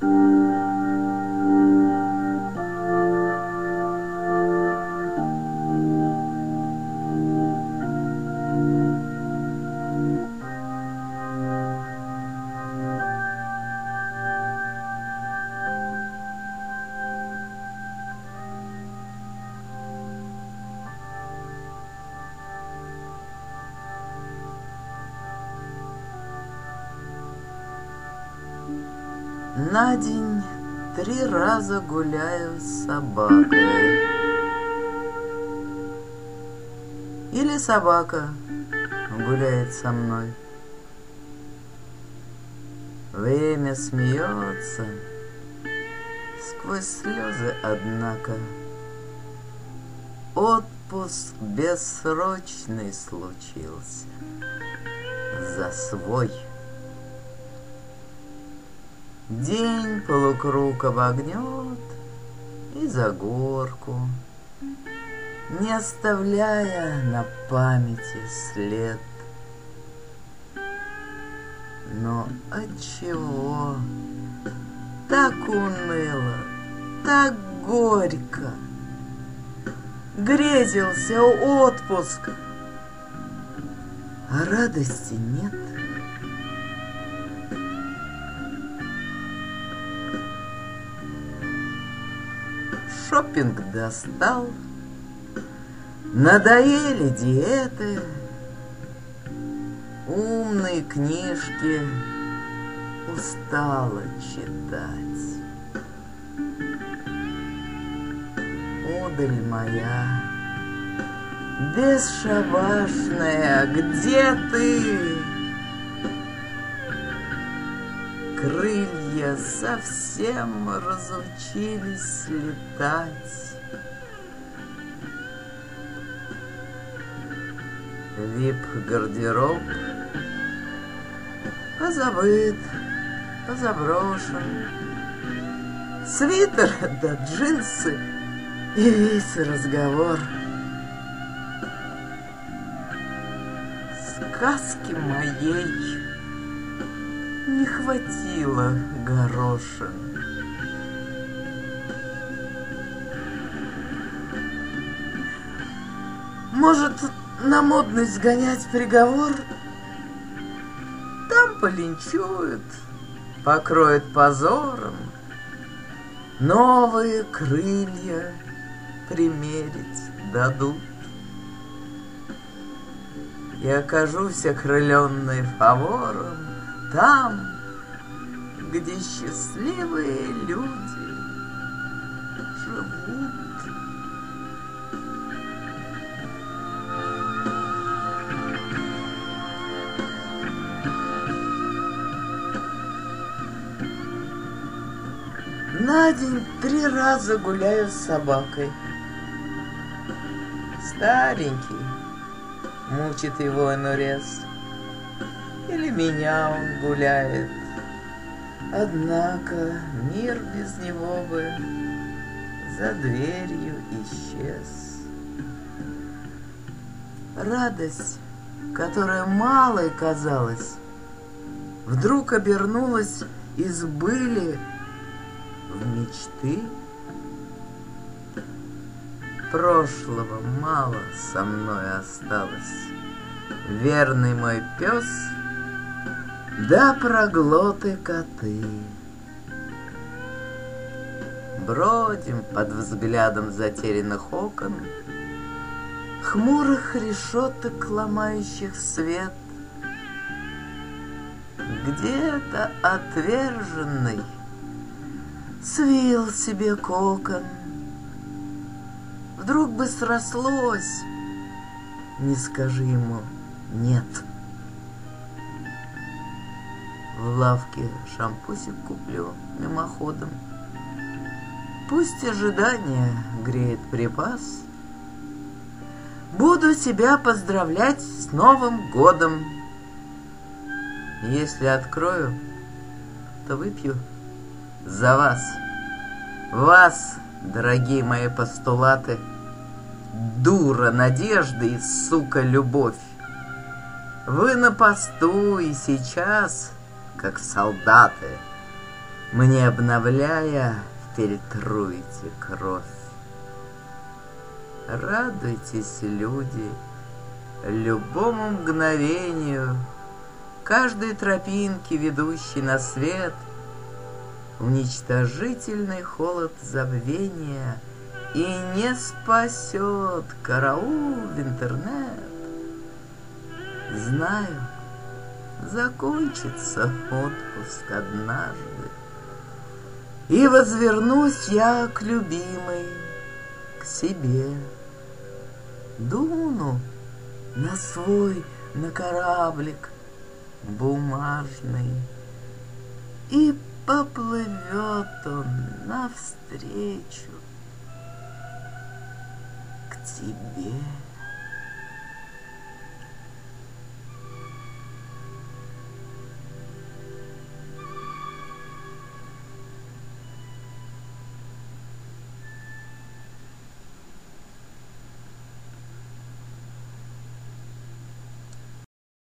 На день 3 раза гуляю с собакой. Или собака гуляет со мной. Время смеется сквозь слезы, однако. Отпуск бессрочный случился за свой. День полукруг обогнет и за горку, не оставляя на памяти след. Но отчего так уныло, так горько? Грезился отпуск, а радости нет. Шопинг достал, надоели диеты, умные книжки устала читать. Удаль моя бесшабашная, где ты? Крылья совсем разучились летать. Вип-гардероб позабыт, позаброшен. Свитер да джинсы и весь разговор. Сказки моей не хватило горошин. Может, на модность сгонять приговор? Там полинчуют, покроют позором, новые крылья примерить дадут. И окажусь окрыленной фавором там, где счастливые люди живут. На день 3 раза гуляю с собакой. Старенький, мучит его инурез. Или меня он гуляет. Однако мир без него бы за дверью исчез. Радость, которая малой казалась, вдруг обернулась из были в мечты. Прошлого мало со мной осталось. Верный мой пес, да проглоты коты. Бродим под взглядом затерянных окон, хмурых решеток, ломающих свет. Где-то отверженный свил себе кокон. Вдруг бы срослось, не скажи ему нет. В лавке шампусик куплю мимоходом. Пусть ожидание греет припас. Буду тебя поздравлять с Новым годом. Если открою, то выпью за вас. Вас, дорогие мои постулаты, дура надежды и сука любовь. Вы на посту и сейчас, как солдаты, мне обновляя, фильтруете кровь. Радуйтесь, люди, любому мгновению, каждой тропинке, ведущей на свет. Уничтожительный холод забвения и не спасет караул в интернет. Знаю, закончится отпуск однажды, и возвернусь я к любимой, к себе. Дуну на кораблик бумажный, и поплывет он навстречу к тебе.